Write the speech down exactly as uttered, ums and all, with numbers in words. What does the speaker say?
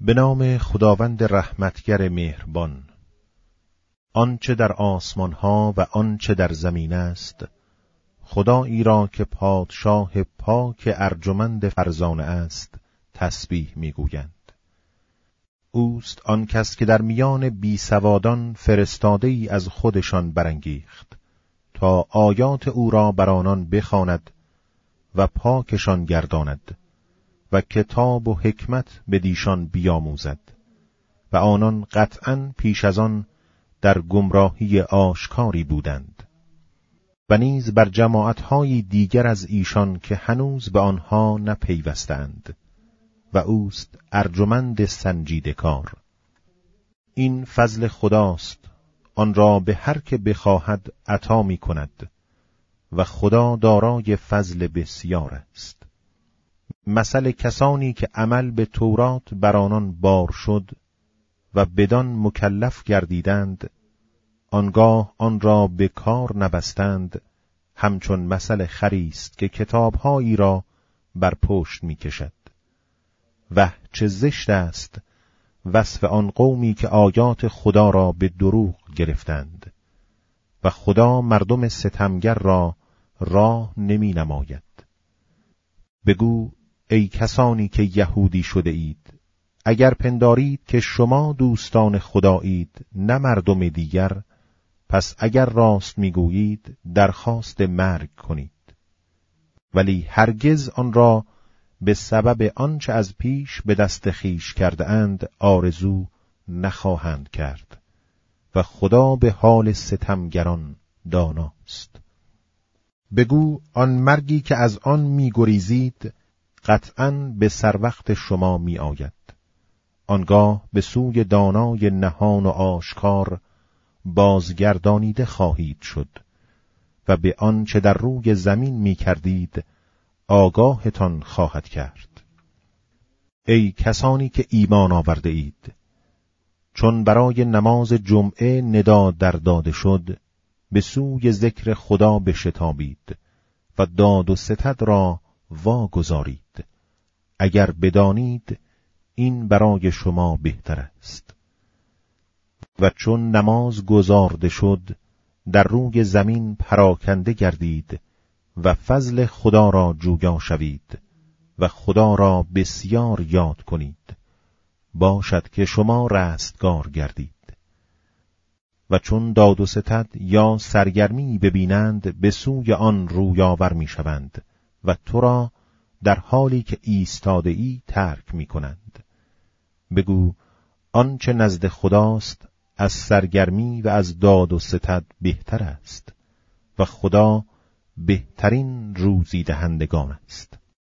به نام خداوند رحمتگر مهربان. آنچه در آسمان ها و آنچه در زمین است، خدایی را که پادشاه پاک ارجمند فرزانه است تسبیح میگویند. اوست آن کس که در میان بی سوادان فرستاده ای از خودشان برانگیخت تا آیات او را بر آنان بخواند و پاکشان گرداند و کتاب و حکمت بدیشان بیاموزد و آنان قطعاً پیش از آن در گمراهی آشکاری بودند. و نیز بر جماعت‌های دیگر از ایشان که هنوز به آنها نپیوستند و اوست ارجمند سنجیده کار. این فضل خداست، آن را به هر که بخواهد عطا می کند و خدا دارای فضل بسیار است. مثل کسانی که عمل به تورات بر آنان بار شد و بدان مکلف گردیدند، آنگاه آن را به کار نبستند، همچون مثل خری است که کتابهایی را بر پشت می کشد. وه چه زشت است وصف آن قومی که آیات خدا را به دروغ گرفتند و خدا مردم ستمگر را راه نمی نماید. بگو ای کسانی که یهودی شده اید، اگر پندارید که شما دوستان خدایید نه مردم دیگر، پس اگر راست میگویید درخواست مرگ کنید. ولی هرگز آن را به سبب آنچه از پیش به دست خیش کرده اند آرزو نخواهند کرد و خدا به حال ستمگران داناست. بگو آن مرگی که از آن میگریزید قطعاً به سر وقت شما می آید. آنگاه به سوی دانای نهان و آشکار بازگردانیده خواهید شد و به آنچه در روی زمین می کردید آگاهتان خواهد کرد. ای کسانی که ایمان آورده اید، چون برای نماز جمعه ندا در داده شد، به سوی ذکر خدا بشتابید و داد و ستد را واگذارید، اگر بدانید این برای شما بهتر است. و چون نماز گزارده شد، در روی زمین پراکنده گردید و فضل خدا را جویا شوید و خدا را بسیار یاد کنید، باشد که شما رستگار گردید. و چون داد و ستد یا سرگرمی ببینند به سوی آن رویاور می شوند و تو را در حالی که ایستاده ای ترک می کنند. بگو آنچه نزد خداست از سرگرمی و از داد و ستد بهتر است و خدا بهترین روزی دهندگان است.